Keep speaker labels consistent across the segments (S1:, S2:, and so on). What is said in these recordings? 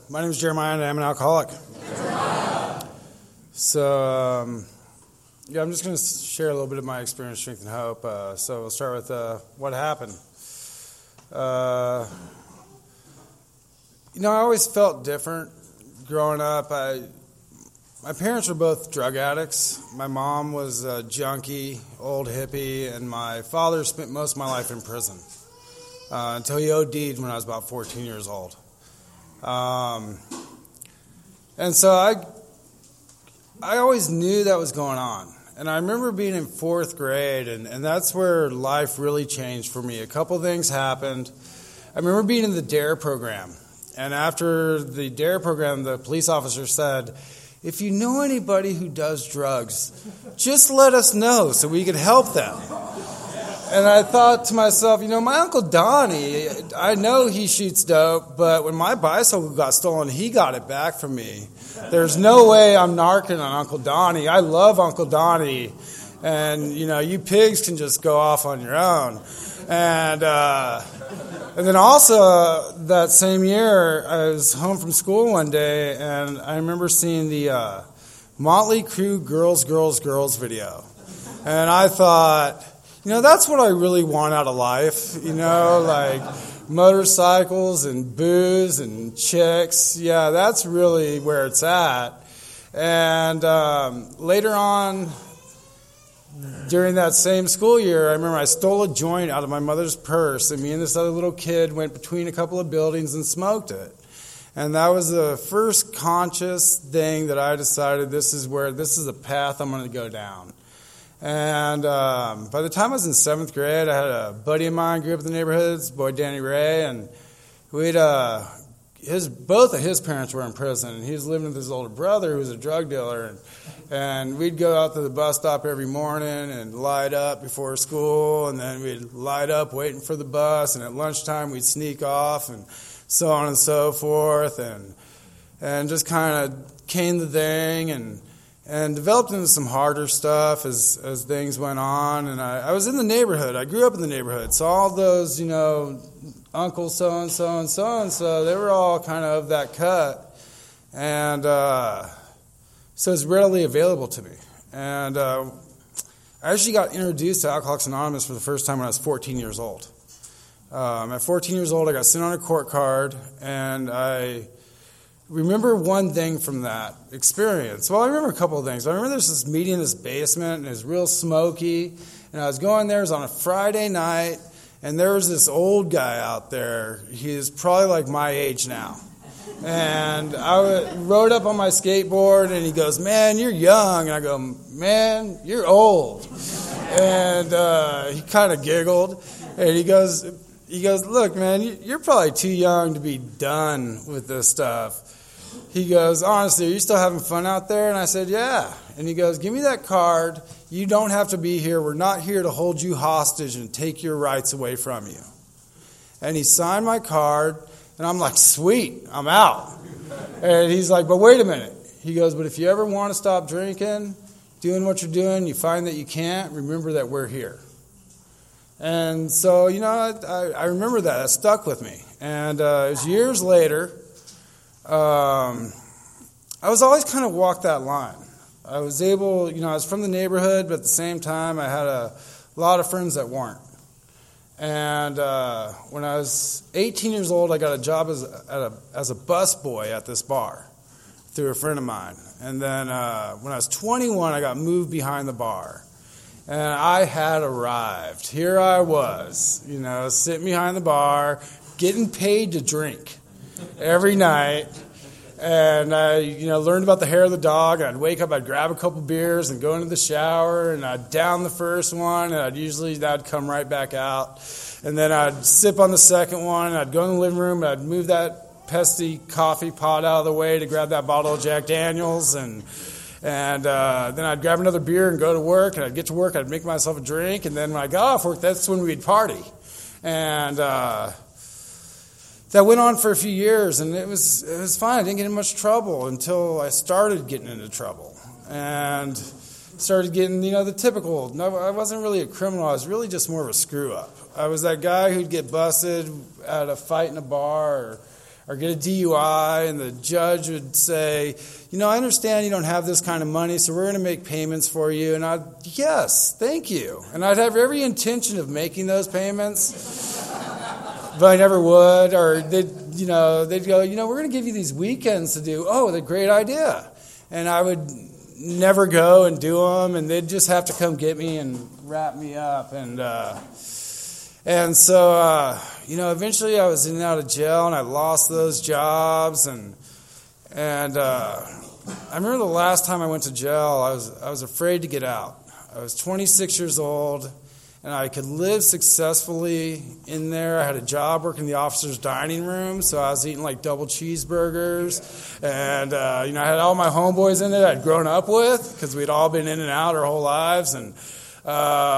S1: My name is Jeremiah, and I'm an alcoholic. So, I'm just going to share a little bit of my experience, strength, and hope. So we'll start with what happened. I always felt different growing up. My parents were both drug addicts. My mom was a junkie, old hippie, and my father spent most of my life in prison until he OD'd when I was about 14 years old. And so I always knew that was going on. And I remember being in fourth grade, and that's where life really changed for me. A couple things happened. I remember being in the DARE program. And after the DARE program, the police officer said, if you know anybody who does drugs, just let us know so we could help them. And I thought to myself, my Uncle Donnie, I know he shoots dope, but when my bicycle got stolen, he got it back from me. There's no way I'm narking on Uncle Donnie. I love Uncle Donnie. And, you pigs can just go off on your own. And then also that same year, I was home from school one day, and I remember seeing the Motley Crue Girls, Girls, Girls video. And I thought, that's what I really want out of life, like motorcycles and booze and chicks. Yeah, that's really where it's at. And later on, during that same school year, I remember I stole a joint out of my mother's purse, and me and this other little kid went between a couple of buildings and smoked it. And that was the first conscious thing that I decided this is a path I'm going to go down. And by the time I was in seventh grade, I had a buddy of mine, grew up in the neighborhoods, boy Danny Ray, and both of his parents were in prison, and he was living with his older brother who was a drug dealer, and we'd go out to the bus stop every morning and light up before school, and then we'd light up waiting for the bus, and at lunchtime we'd sneak off, and so on and so forth, and just kind of caned the thing, and developed into some harder stuff as things went on. And I was in the neighborhood. I grew up in the neighborhood. So all those, Uncle so-and-so and so-and-so, they were all kind of that cut. And so it's readily available to me. And I actually got introduced to Alcoholics Anonymous for the first time when I was 14 years old. At 14 years old, I got sent on a court card, and I remember one thing from that experience. Well, I remember a couple of things. I remember there's this meeting in this basement, and it was real smoky. And I was going there. It was on a Friday night, and there was this old guy out there. He is probably like my age now. And I rode up on my skateboard, and he goes, "Man, you're young." And I go, "Man, you're old." And he kind of giggled, and he goes, "Look, man, you're probably too young to be done with this stuff." He goes, "Honestly, are you still having fun out there?" And I said, "Yeah." And he goes, "Give me that card. You don't have to be here. We're not here to hold you hostage and take your rights away from you." And he signed my card, and I'm like, "Sweet, I'm out." And he's like, "But wait a minute." He goes, "But if you ever want to stop drinking, doing what you're doing, you find that you can't, remember that we're here." And so, I remember that. It stuck with me. And it was years later. I was always kind of walked that line. I was able, I was from the neighborhood, but at the same time, I had a lot of friends that weren't. And when I was 18 years old, I got a job as a busboy at this bar through a friend of mine. And then when I was 21, I got moved behind the bar. And I had arrived. Here I was, sitting behind the bar, getting paid to drink every night. And I, learned about the hair of the dog. I'd wake up, I'd grab a couple beers and go into the shower, and I'd down the first one, and that'd come right back out. And then I'd sip on the second one, and I'd go in the living room, and I'd move that pesky coffee pot out of the way to grab that bottle of Jack Daniels, and then I'd grab another beer and go to work, and I'd get to work, I'd make myself a drink, and then when I got off work, that's when we'd party. And that went on for a few years, and it was fine. I didn't get in much trouble until I started getting into trouble. And started getting, the typical. No, I wasn't really a criminal. I was really just more of a screw-up. I was that guy who'd get busted at a fight in a bar or get a DUI, and the judge would say, I understand you don't have this kind of money, so we're going to make payments for you. And I'd, yes, thank you. And I'd have every intention of making those payments, but I never would. Or they'd go, we're going to give you these weekends to do. Oh, the great idea. And I would never go and do them, and they'd just have to come get me and wrap me up. And so, eventually I was in and out of jail, and I lost those jobs. And I remember the last time I went to jail, I was afraid to get out. I was 26 years old, and I could live successfully in there. I had a job working in the officer's dining room, so I was eating like double cheeseburgers. And, I had all my homeboys in it I'd grown up with, because we'd all been in and out our whole lives. But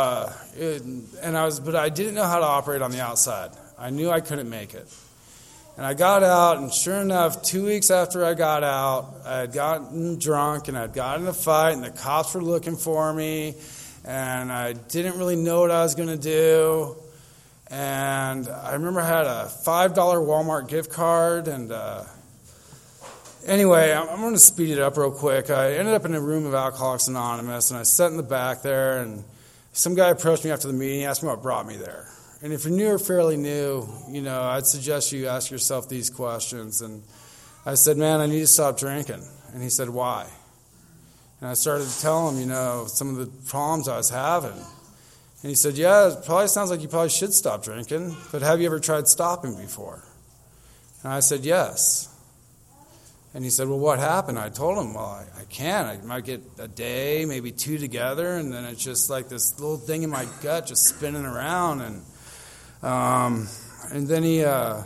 S1: I didn't know how to operate on the outside. I knew I couldn't make it. And I got out, and sure enough, 2 weeks after I got out, I had gotten drunk, and I'd gotten in a fight, and the cops were looking for me, and I didn't really know what I was going to do. And I remember I had a $5 Walmart gift card, and anyway, I'm going to speed it up real quick. I ended up in a room of Alcoholics Anonymous, and I sat in the back there, and some guy approached me after the meeting, asked me what brought me there. And if you're new or fairly new, I'd suggest you ask yourself these questions. And I said, man, I need to stop drinking. And he said, why? And I started to tell him, some of the problems I was having. And he said, yeah, it probably sounds like you probably should stop drinking, but have you ever tried stopping before? And I said, yes. And he said, well, what happened? I told him, well, I can't. I might get a day, maybe two together, and then it's just like this little thing in my gut just spinning around. And then he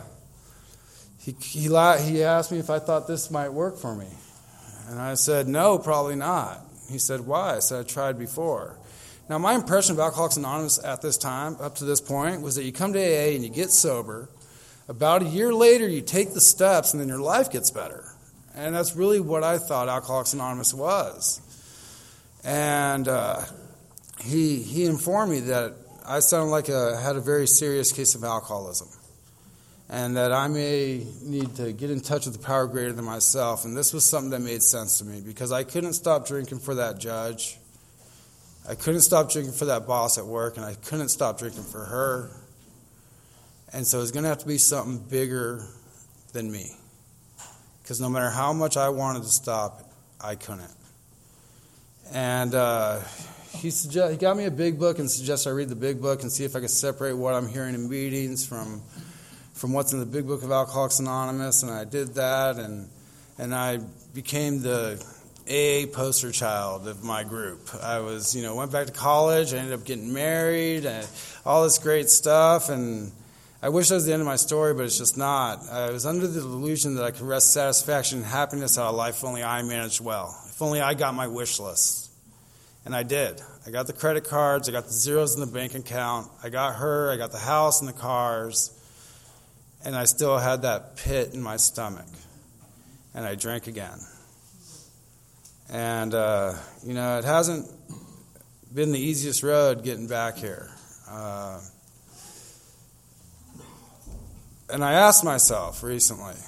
S1: asked me if I thought this might work for me. And I said, no, probably not. He said, why? I said, I tried before. Now, my impression of Alcoholics Anonymous at this time, up to this point, was that you come to AA and you get sober. About a year later, you take the steps, and then your life gets better. And that's really what I thought Alcoholics Anonymous was. And he informed me that I sounded like I had a very serious case of alcoholism, and that I may need to get in touch with the power greater than myself. And this was something that made sense to me, because I couldn't stop drinking for that judge. I couldn't stop drinking for that boss at work, and I couldn't stop drinking for her. And so it's going to have to be something bigger than me, because no matter how much I wanted to stop, I couldn't. And he got me a big book and suggested I read the big book and see if I could separate what I'm hearing in meetings from what's in the big book of Alcoholics Anonymous. And I did that, and I became the AA poster child of my group. I went back to college, I ended up getting married, and all this great stuff. And I wish that was the end of my story, but it's just not. I was under the delusion that I could wrest satisfaction and happiness out of life if only I managed well, if only I got my wish list. And I did. I got the credit cards, I got the zeros in the bank account, I got her, I got the house and the cars, and I still had that pit in my stomach. And I drank again. And, it hasn't been the easiest road getting back here. And I asked myself recently,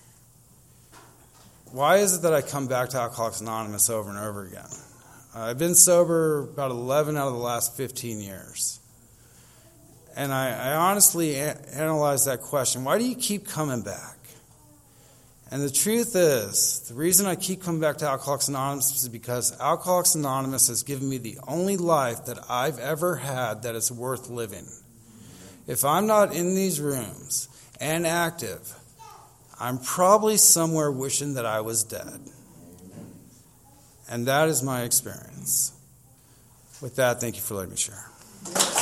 S1: why is it that I come back to Alcoholics Anonymous over and over again? I've been sober about 11 out of the last 15 years. And I honestly analyzed that question. Why do you keep coming back? And the truth is, the reason I keep coming back to Alcoholics Anonymous is because Alcoholics Anonymous has given me the only life that I've ever had that is worth living. If I'm not in these rooms and active, I'm probably somewhere wishing that I was dead. And that is my experience. With that, thank you for letting me share.